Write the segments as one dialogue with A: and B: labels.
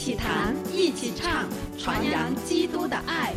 A: 起弹，一起唱，传扬基督的爱。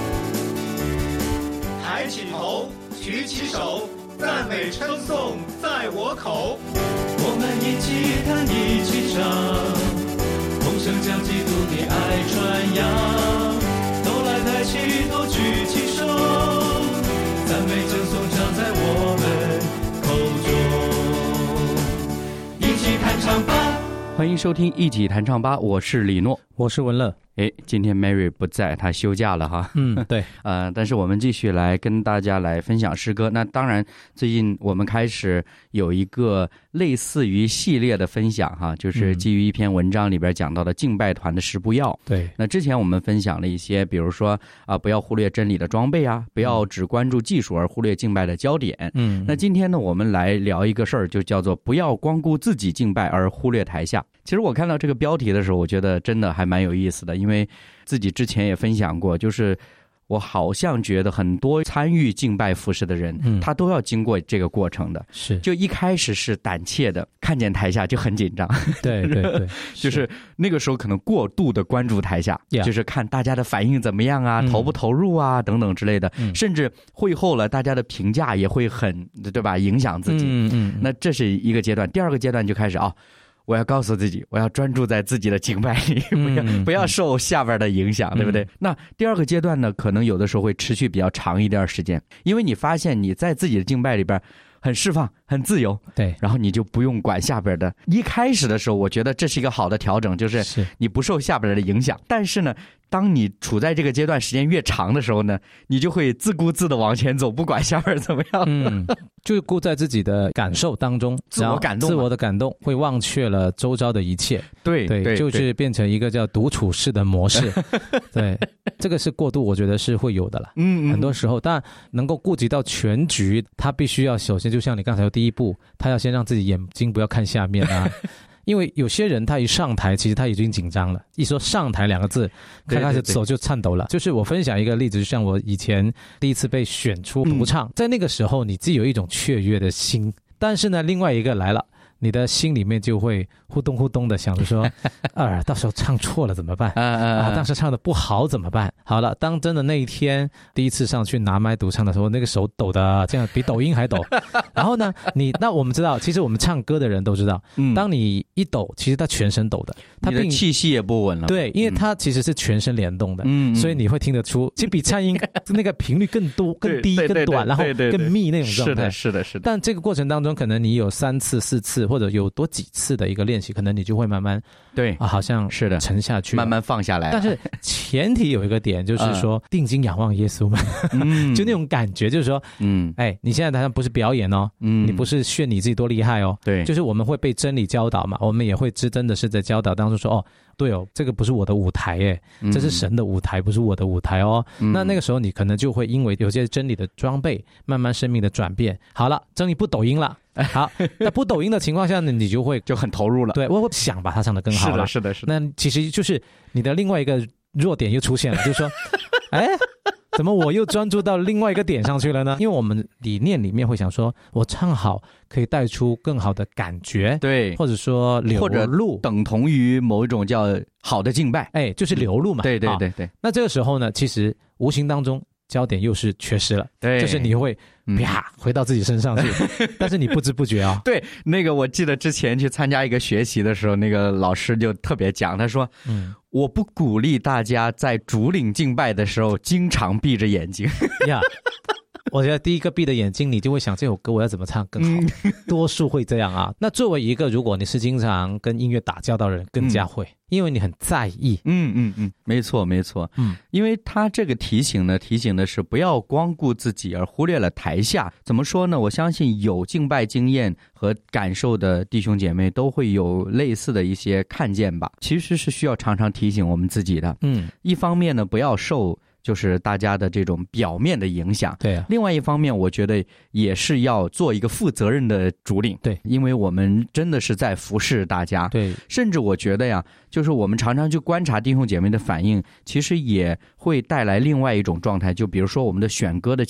B: 抬起头，举起手，赞美称颂在我口。
C: 我们一起弹，一起唱，同声将基督的爱传扬。都来抬起头，举起手，赞美称颂常在我们口中。一起弹唱吧！
D: 欢迎收听一起弹唱吧，我是李诺，
E: 我是文乐。
D: 今天 Mary 不在，她休假了哈。
E: 对。
D: 但是我们继续来跟大家来分享诗歌。那当然，最近我们开始有一个类似于系列的分享哈，就是基于一篇文章里边讲到的敬拜团的10步要。
E: 对。
D: 那之前我们分享了一些，比如说不要忽略真理的装备啊，不要只关注技术而忽略敬拜的焦点。那今天呢，我们来聊一个事儿，就叫做不要光顾自己敬拜而忽略台下。其实我看到这个标题的时候，我觉得真的还蛮有意思的，因为自己之前也分享过，就是我好像觉得很多参与敬拜服事的人，他都要经过这个过程的。
E: 是，
D: 就一开始是胆怯的，看见台下就很紧张。
E: 对对对，
D: 就是那个时候可能过度的关注台下，就是看大家的反应怎么样啊，投不投入啊等等之类的，甚至会后了大家的评价也会很，对吧，影响自己。那这是一个阶段。第二个阶段就开始我要告诉自己，我要专注在自己的敬拜里，不要受下边的影响，对不对？那第二个阶段呢，可能有的时候会持续比较长一点时间，因为你发现你在自己的敬拜里边很释放，很自由，
E: 对，
D: 然后你就不用管下边的。一开始的时候，我觉得这是一个好的调整，就是你不受下边的影响。但是呢，当你处在这个阶段时间越长的时候呢，你就会自顾自的往前走，不管下边怎么样。
E: 就顾在自己的感受当中，
D: 自我感动，
E: 自我的感动，会忘却了周遭的一切。
D: 对，
E: 就是变成一个叫独处式的模式。对，这个是过度，我觉得是会有的了。很多时候，但能够顾及到全局，他必须要首先，就像你刚才的第一步，他要先让自己眼睛不要看下面啊。因为有些人他一上台，其实他已经紧张了，一说上台2个字，他开始手就颤抖了。就是我分享一个例子，就像我以前第一次被选出独唱，在那个时候你自己有一种雀跃的心，但是呢，另外一个来了，你的心里面就会呼咚呼咚的想着说到时候唱错了怎么办当时唱的不好怎么办。好了，当真的那一天第一次上去拿麦独唱的时候，那个手抖的这样比抖音还抖。然后呢，那我们知道，其实我们唱歌的人都知道，当你一抖，其实他全身抖的，
D: 你的气息也不稳了。
E: 对，因为它其实是全身联动的，所以你会听得出，其实比颤音那个频率更多、更低、更短，然后更密那种状态。
D: 是的。
E: 但这个过程当中，可能你有3次、4次，或者有多几次的一个练习，可能你就会慢慢好像是的沉下去，
D: 慢慢放下来。
E: 但是前提有一个点，就是说定睛仰望耶稣嘛，就那种感觉，就是说，你现在好像不是表演哦，你不是炫你自己多厉害哦，
D: 对，
E: 就是我们会被真理教导嘛，我们也会真的是在教导当中说，对哦，这个不是我的舞台耶，这是神的舞台，不是我的舞台哦。那个时候你可能就会因为有些真理的装备，慢慢生命的转变。好了，真理不抖音了。好，那不抖音的情况下呢，你就很投入了。对，我想把它唱得更好了。
D: 是的。
E: 那其实就是你的另外一个弱点又出现了，就是说，怎么我又专注到另外一个点上去了呢？因为我们理念里面会想说，我唱好可以带出更好的感觉，
D: 对，
E: 或者说流露，
D: 或者等同于某一种叫好的敬拜，
E: 就是流露嘛。
D: 对。
E: 那这个时候呢，其实无形当中焦点又是缺失了，
D: 对，
E: 就是你会啪回到自己身上去，但是你不知不觉
D: 对，那个我记得之前去参加一个学习的时候，那个老师就特别讲，他说，我不鼓励大家在主领敬拜的时候经常闭着眼睛。
E: 我觉得第一个闭的眼睛，你就会想这首歌我要怎么唱更好，多数会这样啊。那作为一个如果你是经常跟音乐打交道的人，更加会，因为你很在意。
D: 没错。因为他这个提醒的是不要光顾自己而忽略了台下。怎么说呢？我相信有敬拜经验和感受的弟兄姐妹都会有类似的一些看见吧。其实是需要常常提醒我们自己的。一方面呢，不要受就是大家的这种表面的影响。
E: 对啊。
D: 另外一方面，我觉得也是要做一个负责任的主领。
E: 对，
D: 因为我们真的是在服侍大家。
E: 对，
D: 甚至我觉得呀，就是我们常常去观察弟兄姐妹的反应，其实也会带来另外一种状态。就比如说我们的选歌的倾向。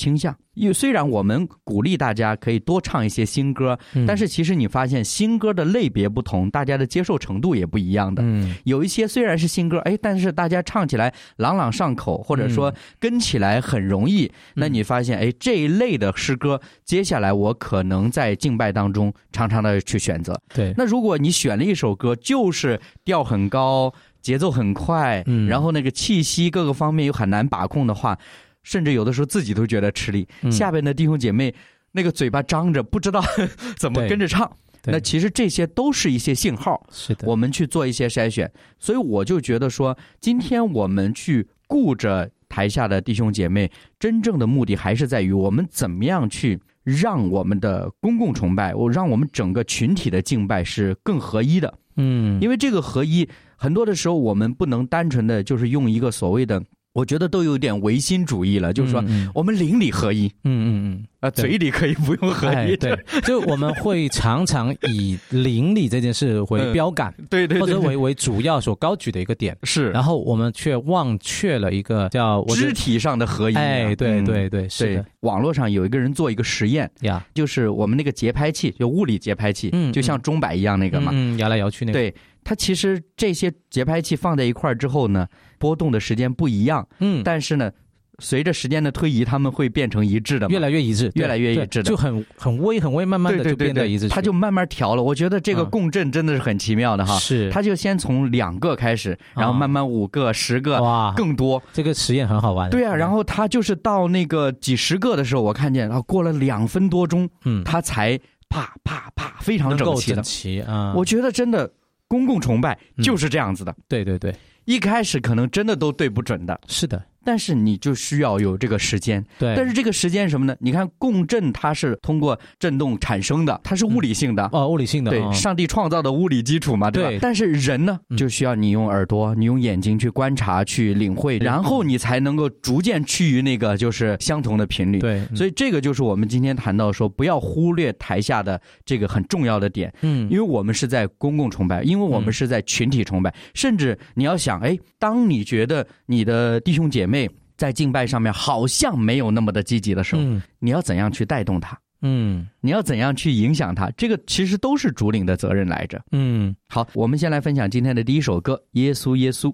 D: 虽然我们鼓励大家可以多唱一些新歌，但是其实你发现新歌的类别不同，大家的接受程度也不一样的。有一些虽然是新歌，但是大家唱起来朗朗上口，或者说跟起来很容易，那你发现这一类的诗歌，接下来我可能在敬拜当中常常的去选择。
E: 对，
D: 那如果你选了一首歌，就是调很高，节奏很快，然后那个气息各个方面又很难把控的话，甚至有的时候自己都觉得吃力，下边的弟兄姐妹那个嘴巴张着不知道怎么跟着唱，那其实这些都是一些信号，
E: 是的，
D: 我们去做一些筛选。所以我就觉得说，今天我们去顾着台下的弟兄姐妹，真正的目的还是在于我们怎么样去让我们的公共崇拜，让我们整个群体的敬拜是更合一的。因为这个合一很多的时候我们不能单纯的就是用一个所谓的，我觉得都有点唯心主义了，就是说我们邻里合一，嘴里可以不用合一，
E: 对，就我们会常常以邻里这件事为标杆，
D: 对，
E: 或者为主要所高举的一个点，
D: 是，
E: 然后我们却忘却了一个叫
D: 肢体上的合一。
E: 对，是的。
D: 网络上有一个人做一个实验呀，就是我们那个节拍器，就物理节拍器，就像钟摆一样那个嘛，
E: 摇来摇去那个，
D: 对。它其实这些节拍器放在一块之后呢，波动的时间不一样，但是呢，随着时间的推移，它们会变成一致的嘛，
E: 越来越一致，
D: 越来越一致的，
E: 就很微，慢慢的就变得一致，
D: 它就慢慢调了。我觉得这个共振真的是很奇妙的哈，
E: 是，
D: 它就先从2个开始，然后慢慢5个、10个，哇，更多。
E: 这个实验很好玩。
D: 对啊，然后它就是到那个几十个的时候，我看见，过了2分多钟，它才啪啪啪非常整齐的。我觉得真的。公共崇拜就是这样子的，
E: 对，
D: 一开始可能真的都对不准的，
E: 是的，
D: 但是你就需要有这个时间，
E: 对。
D: 但是这个时间什么呢？你看共振它是通过震动产生的，它是物理性的，
E: 物理性的，
D: 对，上帝创造的物理基础嘛，对吧？但是人呢，就需要你用耳朵，你用眼睛去观察、去领会，然后你才能够逐渐趋于那个就是相同的频率。
E: 对，
D: 所以这个就是我们今天谈到说，不要忽略台下的这个很重要的点，因为我们是在公共崇拜，因为我们是在群体崇拜，甚至你要想，当你觉得你的弟兄姐妹在敬拜上面好像没有那么的积极的时候，你要怎样去带动他？你要怎样去影响他？这个其实都是主领的责任来着。好，我们先来分享今天的第一首歌《耶稣耶稣》。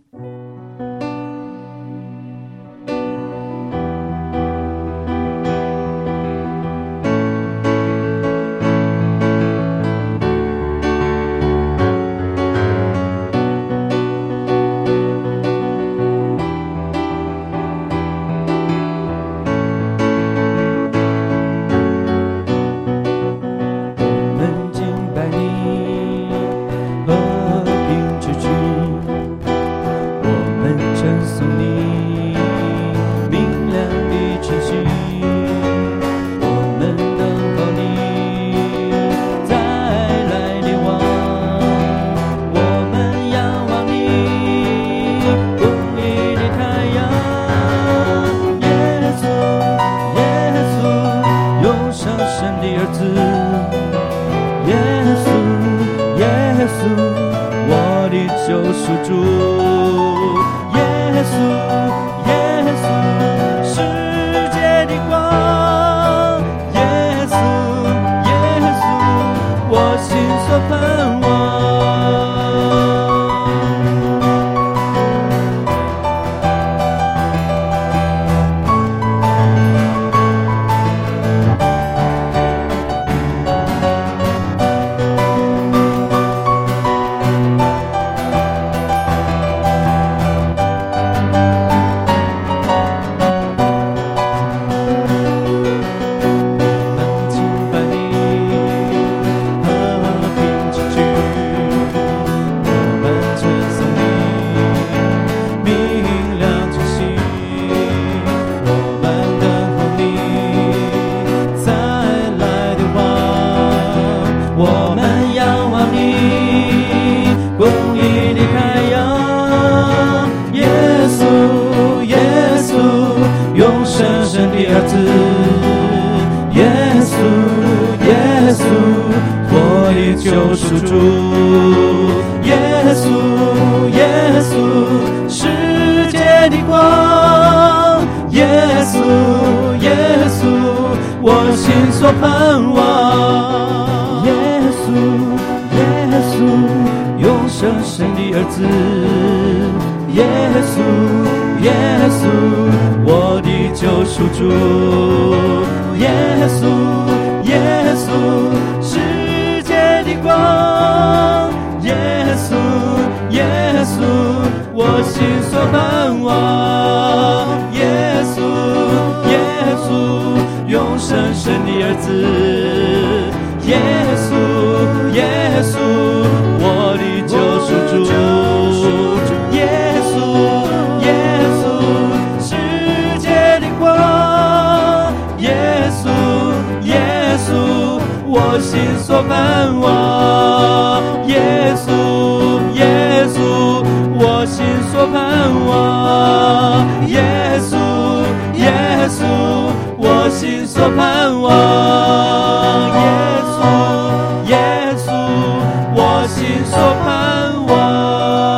C: 世界的光，耶稣，耶稣， 我心所盼望。耶稣，耶稣，永生神的儿子。耶稣，耶稣，我的救赎主。耶稣，耶稣，世界的光。耶稣，耶稣，我心所盼望。耶稣，耶稣，永生神的儿子。耶稣，耶稣，我的救赎主。耶稣，耶稣，世界的光。耶稣，耶稣，我心所盼望。耶稣，耶稣，我心所盼望。耶稣，耶稣，我心所盼望。耶稣，耶稣，我心所盼望。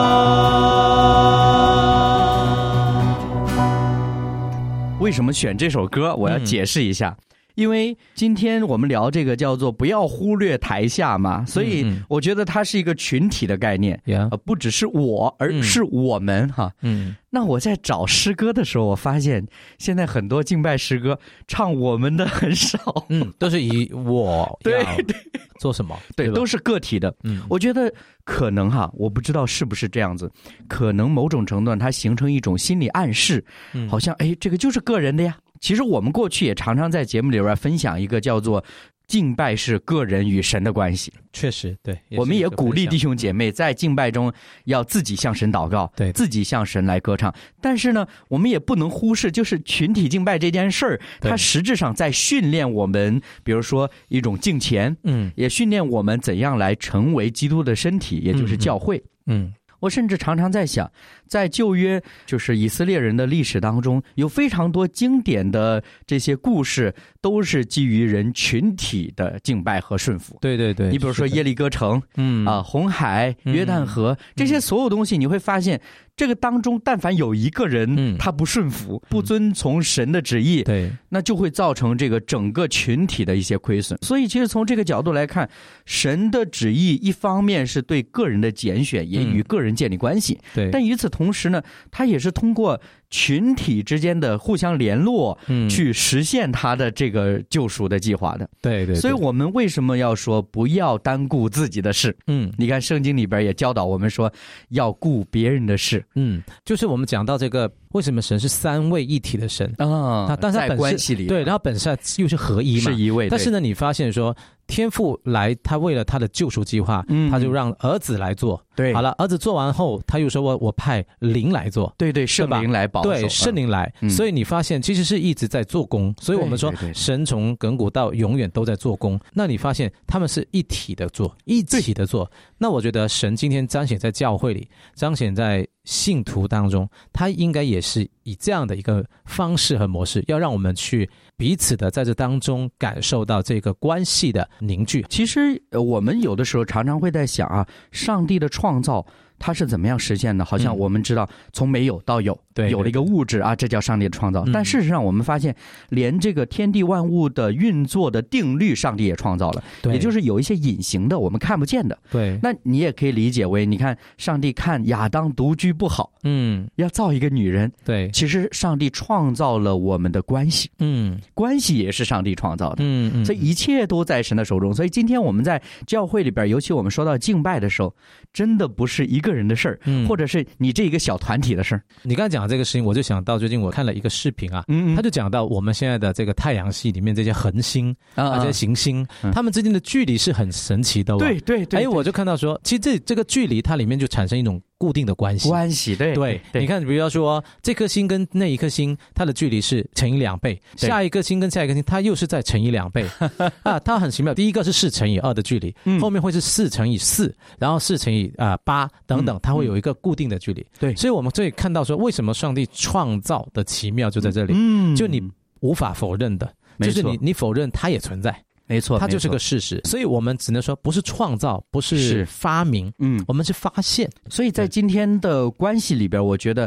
D: 为什么选这首歌？我要解释一下。因为今天我们聊这个叫做不要忽略台下嘛，所以我觉得它是一个群体的概念，不只是我，而是我们哈。那我在找诗歌的时候，我发现现在很多敬拜诗歌唱我们的很少，
E: 都是以我
D: 对
E: 做什么，
D: 对，都是个体的。我觉得可能哈，我不知道是不是这样子，可能某种程度它形成一种心理暗示，好像这个就是个人的呀。其实我们过去也常常在节目里边分享一个叫做敬拜是个人与神的关系。
E: 确实，对，
D: 我们也鼓励弟兄姐妹在敬拜中要自己向神祷告，
E: 对，
D: 自己向神来歌唱。但是呢，我们也不能忽视，就是群体敬拜这件事儿，它实质上在训练我们，比如说一种敬虔，也训练我们怎样来成为基督的身体，也就是教会。我甚至常常在想，在旧约就是以色列人的历史当中，有非常多经典的这些故事都是基于人群体的敬拜和顺服。
E: 对对对，
D: 你比如说耶利哥城，红海、约旦河，这些所有东西，你会发现这个当中但凡有一个人他不顺服，不遵从神的旨意，
E: 对，
D: 那就会造成这个整个群体的一些亏损。所以其实从这个角度来看，神的旨意一方面是对个人的拣选，也与个人建立关系，
E: 对，
D: 但与此同时呢，他也是通过群体之间的互相联络，去实现他的这个救赎的计划的。
E: 对对，
D: 所以我们为什么要说不要单顾自己的事？你看圣经里边也教导我们说要顾别人的事。
E: 就是我们讲到这个为什么神是三位一体的神
D: 啊？
E: 但是他
D: 在关系里，
E: 对，然后本身又是合一嘛，
D: 是一位。
E: 但是呢，你发现说天父来，他为了他的救赎计划，他就让儿子来做。
D: 对，
E: 好了，儿子做完后，他又说我派灵来做。
D: 对对，圣灵来保守。
E: 对，圣灵来。所以你发现其实是一直在做工。所以我们说神从亘古到永远都在做工。那你发现他们是一体的做，一起的做。那我觉得神今天彰显在教会里，彰显在信徒当中，他应该也是以这样的一个方式和模式，要让我们去彼此的在这当中感受到这个关系的凝聚。
D: 其实我们有的时候常常会在想啊，上帝的创造它是怎么样实现的？好像我们知道从没有到有，有了一个物质啊，这叫上帝的创造。但事实上我们发现连这个天地万物的运作的定律上帝也创造了，也就是有一些隐形的我们看不见的。
E: 对，
D: 那你也可以理解为，你看上帝看亚当独居不好，要造一个女人。
E: 对，
D: 其实上帝创造了我们的关系，关系也是上帝创造的。所以一切都在神的手中。所以今天我们在教会里边，尤其我们说到敬拜的时候，真的不是一个人的事儿，或者是你这一个小团体的事儿。
E: 你刚才讲这个事情，我就想到最近我看了一个视频啊，他就讲到我们现在的这个太阳系里面这些恒星这些行星，它们之间的距离是很神奇的。
D: 对对对，
E: 我就看到说，其实这个距离它里面就产生一种固定的关系。对，你看，比如说这颗星跟那一颗星，它的距离是乘以2倍，下一个星跟下一个星，它又是再乘以2倍啊，它很奇妙。第一个是4乘以2的距离，后面会是4乘以4，然后4乘以8等等，它会有一个固定的距离。
D: 对，
E: 所以我们这里看到说，为什么上帝创造的奇妙就在这里，就你无法否认的，就是你否认它也存在。
D: 没错，
E: 它就是个事实，所以我们只能说不是创造，不是发明，我们是发现。
D: 所以在今天的关系里边，我觉得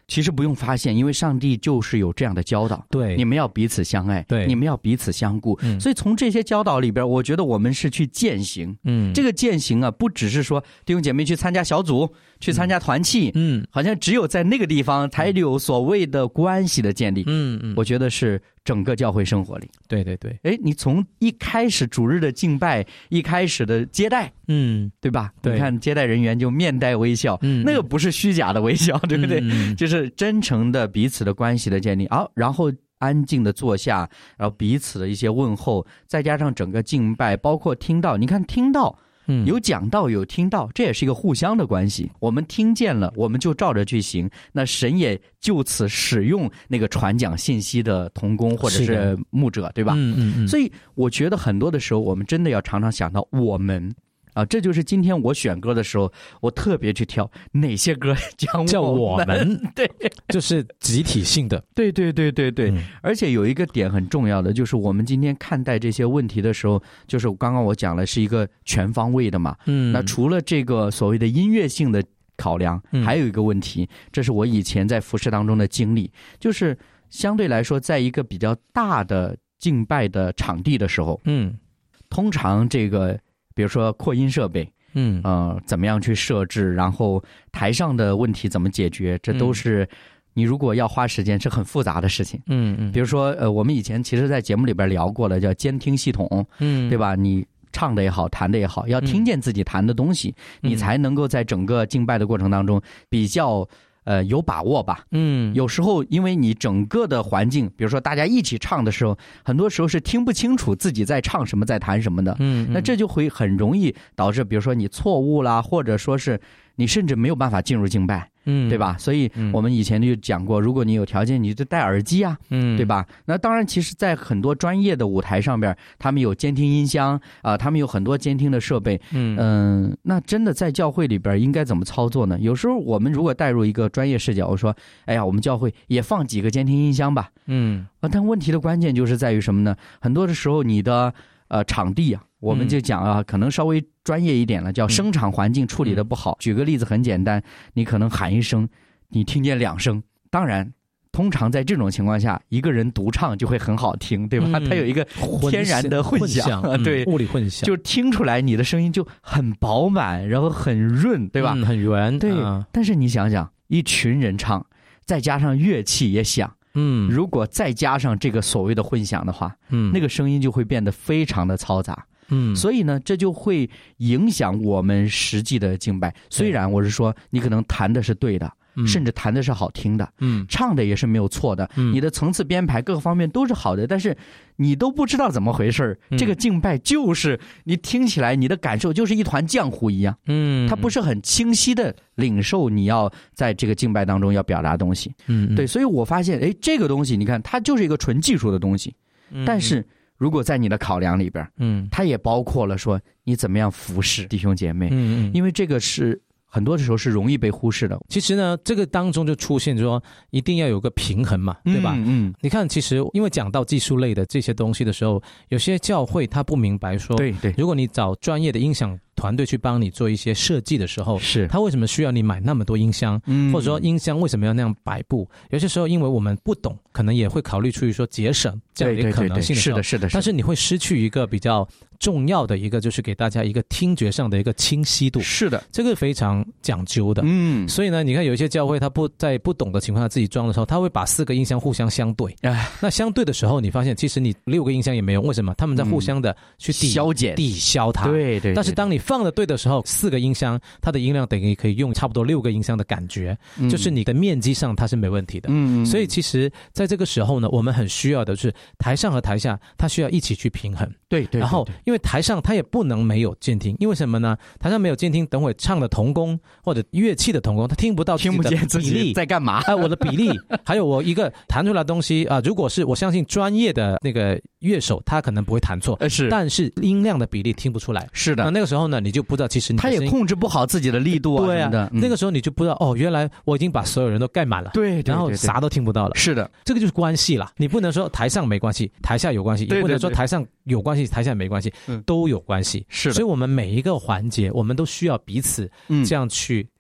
D: 其实不用发现，因为上帝就是有这样的教导，
E: 对，
D: 你们要彼此相爱，
E: 对，
D: 你们要彼此相顾。所以从这些教导里边，我觉得我们是去践行。这个践行啊，不只是说弟兄姐妹去参加小组，去参加团契，好像只有在那个地方才有所谓的关系的建立。我觉得是整个教会生活里。
E: 对对对，
D: 你从一开始主日的敬拜，一开始的接待，对吧？
E: 对，
D: 你看接待人员就面带微笑，那个不是虚假的微笑，对不对？就是真诚的彼此的关系的建立。然后安静的坐下，然后彼此的一些问候，再加上整个敬拜，包括听到，你看听到。有讲到有听到，这也是一个互相的关系。我们听见了，我们就照着去行，那神也就此使用那个传讲信息的同工或者是牧者，对吧？所以我觉得很多的时候，我们真的要常常想到我们啊，这就是今天我选歌的时候，我特别去挑哪些歌叫我们，对，
E: 就是集体性的，
D: 对。而且有一个点很重要的，就是我们今天看待这些问题的时候，就是刚刚我讲了是一个全方位的嘛。那除了这个所谓的音乐性的考量，还有一个问题，这是我以前在服事当中的经历，就是相对来说，在一个比较大的敬拜的场地的时候，通常这个。比如说扩音设备，怎么样去设置，然后台上的问题怎么解决，这都是你如果要花时间是很复杂的事情。比如说我们以前其实在节目里边聊过了，叫监听系统，对吧？你唱的也好，弹的也好，要听见自己弹的东西，你才能够在整个敬拜的过程当中比较有把握吧。有时候因为你整个的环境，比如说大家一起唱的时候，很多时候是听不清楚自己在唱什么在弹什么的。那这就会很容易导致比如说你错误啦，或者说是你甚至没有办法进入敬拜。对吧？所以我们以前就讲过，如果你有条件，你就戴耳机啊，对吧？那当然，其实在很多专业的舞台上边，他们有监听音箱啊，他们有很多监听的设备。那真的在教会里边应该怎么操作呢？有时候我们如果带入一个专业视角，我说，哎呀，我们教会也放几个监听音箱吧。但问题的关键就是在于什么呢？很多的时候你的场地啊，我们就讲啊，可能稍微专业一点了，叫声场环境处理的不好。举个例子很简单，你可能喊一声，你听见2声，当然通常在这种情况下，一个人独唱就会很好听，对吧？它有一个天然的混响，对，
E: 物理混响，
D: 就听出来你的声音就很饱满，然后很润，对吧？
E: 很圆，
D: 对。但是你想想，一群人唱，再加上乐器也响，如果再加上这个所谓的混响的话，那个声音就会变得非常的嘈杂。所以呢，这就会影响我们实际的敬拜。虽然我是说，你可能弹的是对的，甚至弹的是好听的，唱的也是没有错的，你的层次编排各个方面都是好的，但是你都不知道怎么回事，这个敬拜就是你听起来你的感受就是一团浆糊一样，它不是很清晰的领受你要在这个敬拜当中要表达的东西。对，所以我发现，这个东西你看，它就是一个纯技术的东西，但是如果在你的考量里边，它也包括了说你怎么样服侍弟兄姐妹，因为这个是很多的时候是容易被忽视的。
E: 其实呢，这个当中就出现说一定要有个平衡嘛，对吧？你看，其实因为讲到技术类的这些东西的时候，有些教会他不明白说，
D: 对，
E: 如果你找专业的音响团队去帮你做一些设计的时候，
D: 是
E: 他为什么需要你买那么多音箱，或者说音箱为什么要那样摆布？有些时候因为我们不懂，可能也会考虑出于说节省这样的一个可能性的时候，
D: 是的。
E: 但是你会失去一个比较重要的一个，就是给大家一个听觉上的一个清晰度。
D: 是的，
E: 这个非常讲究的。所以呢，你看有一些教会他在不懂的情况下自己装的时候，他会把4个音箱互相相对。那相对的时候，你发现其实你6个音箱也没用，为什么？他们在互相的去抵消它。
D: 对。
E: 但是当你放的对的时候，4个音箱它的音量等于可以用差不多6个音箱的感觉，就是你的面积上它是没问题的。所以其实在这个时候呢，我们很需要的是台上和台下它需要一起去平衡。
D: 对。
E: 然后因为台上它也不能没有监听，因为什么呢？台上没有监听，等会唱的同工或者乐器的同工他听不到自己的比例
D: 在干嘛，
E: 我的比例还有我一个弹出来的东西如果是我相信专业的那个乐手他可能不会弹错，但是音量的比例听不出来。
D: 是的。
E: 那个时候呢，你就不知道其实你
D: 他也控制不好自己的力度啊。
E: 对啊，那个时候你就不知道原来我已经把所有人都盖满了。
D: 对，
E: 然后啥都听不到了。
D: 是的，
E: 这个就是关系啦。你不能说台上没关系，台下有关系，也不能说台上有关系，台下没关系，都有关系。
D: 是的。
E: 所以我们每一个环节，我们都需要彼此这样去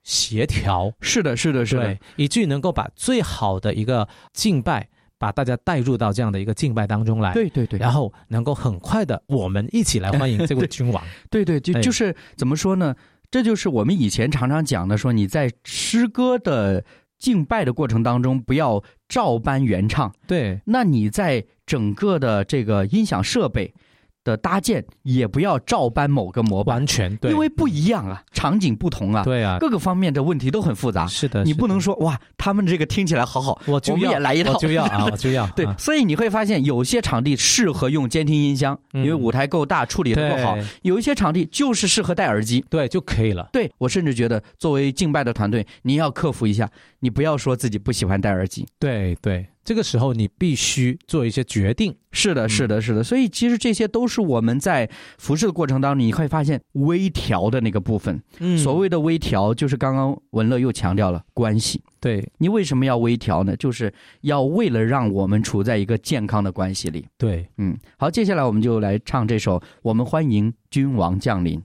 E: 协调。
D: 是的，
E: 对，以至于能够把最好的一个敬拜把大家带入到这样的一个敬拜当中来，
D: 对，
E: 然后能够很快的我们一起来欢迎这位君王。
D: 对，就是怎么说呢？这就是我们以前常常讲的，说你在诗歌的敬拜的过程当中不要照搬原唱，
E: 对，
D: 那你在整个的这个音响设备的搭建也不要照搬某个模板，
E: 完全对，
D: 因为不一样啊，场景不同啊，
E: 对啊，
D: 各个方面的问题都很复杂。
E: 是的，
D: 你不能说哇，他们这个听起来好好，我们也来一套，
E: 我就要
D: 对，所以你会发现有些场地适合用监听音箱，因为舞台够大，处理得够好；有一些场地就是适合戴耳机，
E: 对，就可以了。
D: 对，我甚至觉得作为敬拜的团队，你要克服一下，你不要说自己不喜欢戴耳机。
E: 对，这个时候你必须做一些决定。
D: 是的。所以其实这些都是我们在服侍的过程当中，你会发现微调的那个部分。所谓的微调，就是刚刚文乐又强调了关系。
E: 对，
D: 你为什么要微调呢？就是要为了让我们处在一个健康的关系里。
E: 对，
D: 好，接下来我们就来唱这首《我们欢迎君王降临》。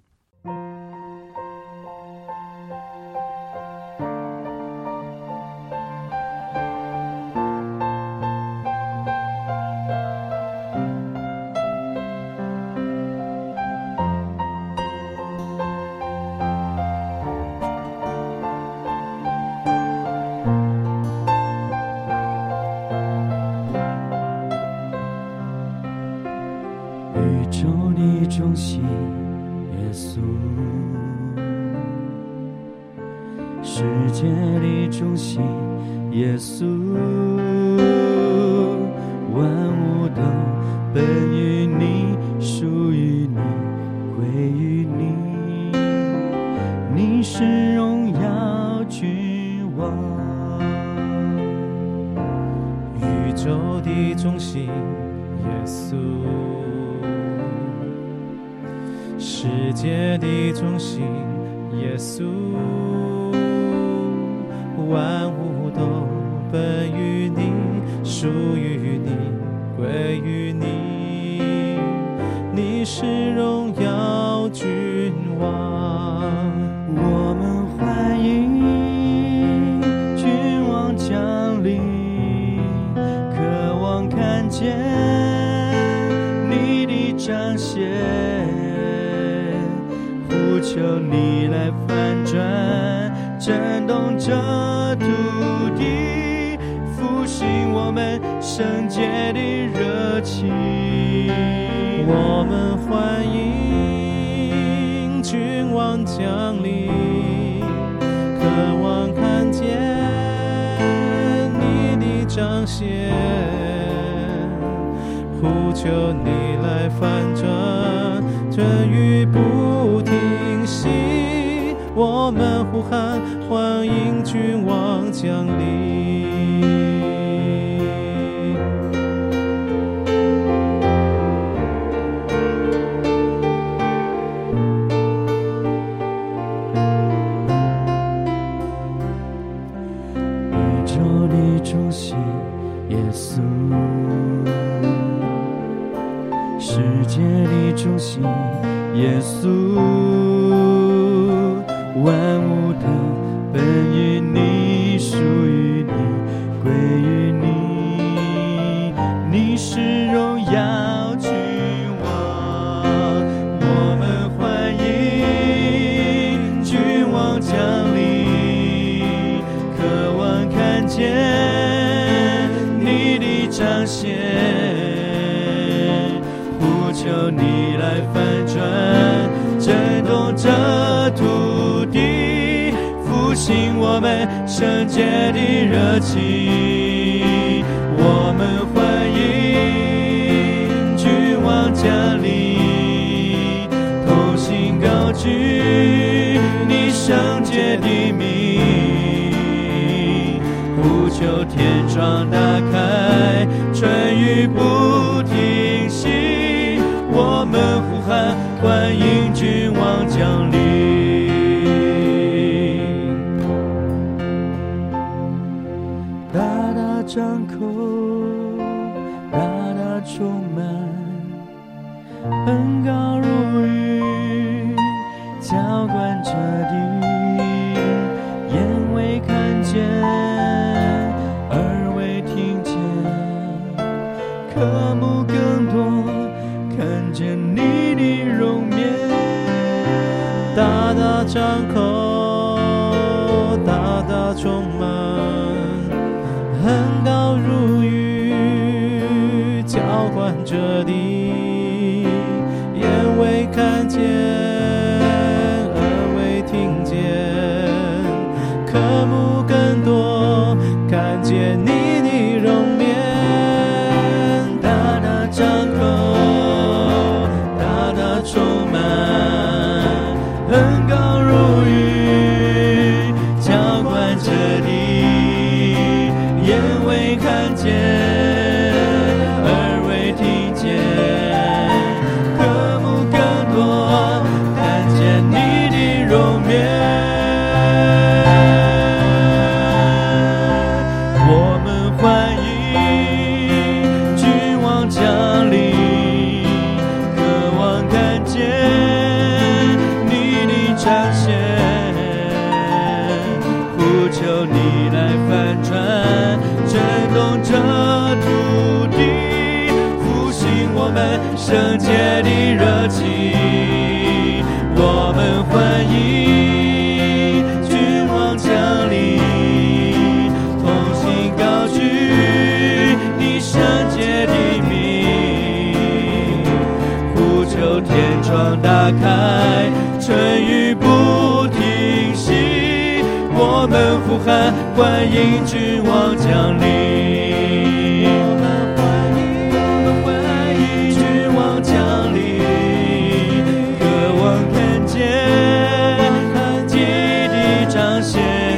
C: 中心耶稣，世界的中心耶稣，万物都本于你，属于你，归于你，你是荣耀君王，宇宙的中心耶稣，世界的中心耶稣，万物都本于你，属于你，归于你，你是荣耀君王，我们欢迎君王降临，渴望看见你的彰显，求你来翻转，震动这土地，复兴我们圣洁的热情。我们欢迎君王降临，渴望看见你的彰显，呼求你来翻转，春雨不停息，我们呼喊欢迎君王降临。宇宙的中心耶稣，世界的中心耶稣，万物都本于你，属于你，归于你，你是荣耀君王，我们欢迎君王降临，渴望看见你的彰显，呼求你来翻转，震动这土地，复兴我们圣洁的热情。我们欢迎君王降临，同心高举你圣洁的名，呼求天窗打开，春雨不停息，我们呼喊欢迎君王降临。大大张口，大大充满，恩膏如云，浇灌着地， 见，耳未听见，科目更多，看见你的容颜。大大张口，大大充满，很高如雨，浇灌着地，眼未看见，耳未听见，科目更多，看见你的容颜。大大张口，大大充满，很高如雨，浇灌着地，眼未看见，耳未听见，科目更多，看见你的容颜。我们欢迎君王降临，渴望看见你的彰显，呼求你来翻转，震动这土地，复兴我们圣洁的热情。我们欢迎君王降临，同心高举你圣洁的名，呼求天窗打开，春雨不停息，我们呼喊欢迎君王降临。我们欢迎君王降临，渴望看见你的彰显，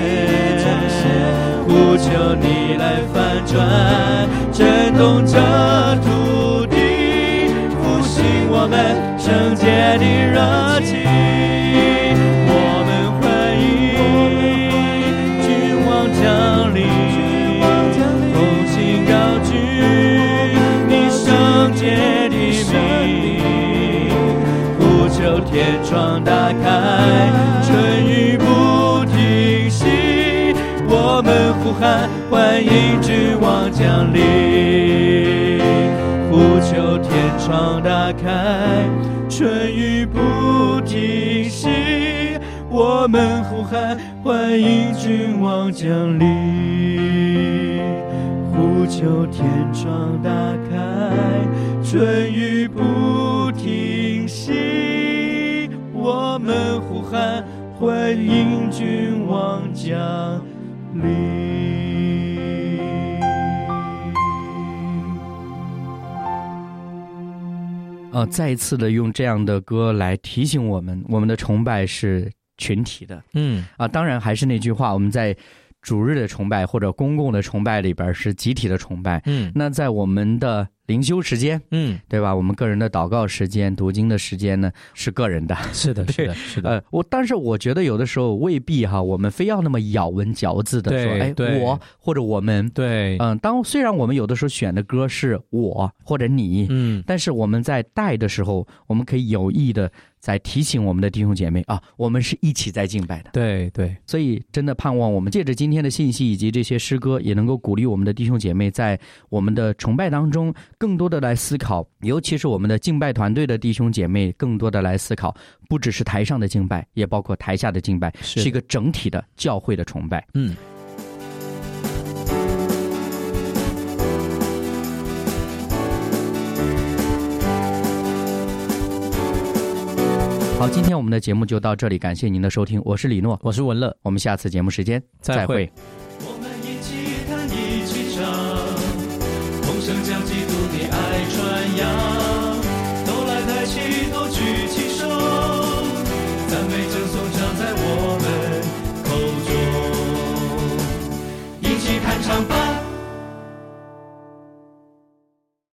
C: 呼求你来翻转，震动这土地，复兴我们圣洁的热情。我们欢迎君王降临，同心高举你圣洁的名，呼求天窗打开，春雨不停息，我们呼喊欢迎君王降临，呼求天窗打开，春雨不停息，我们呼喊欢迎君王降临，呼求天窗打开，春雨不停息，我们呼喊欢迎君王降临。
D: 再一次的用这样的歌来提醒我们，我们的崇拜是群体的。当然还是那句话，我们在主日的崇拜或者公共的崇拜里边是集体的崇拜。那在我们的灵修时间，对吧？我们个人的祷告时间、读经的时间呢，是个人的。
E: 是的，是的，是的。
D: 但是我觉得有的时候未必哈，我们非要那么咬文嚼字的说，哎，我或者我们。
E: 对，
D: 虽然我们有的时候选的歌是我或者你，但是我们在带的时候，我们可以有意的在提醒我们的弟兄姐妹啊，我们是一起在敬拜的。
E: 对对，
D: 所以真的盼望我们借着今天的信息以及这些诗歌，也能够鼓励我们的弟兄姐妹在我们的崇拜当中更多的来思考，尤其是我们的敬拜团队的弟兄姐妹更多的来思考，不只是台上的敬拜，也包括台下的敬拜，是一个整体的教会的崇拜。好，今天我们的节目就到这里，感谢您的收听，我是李诺，
E: 我是文乐，
D: 我们下次节目时间再会。
C: 我们一起弹一起唱，同声将基督的爱传扬，都来抬起头举起手，赞美称颂常在我们口中，一起弹唱吧。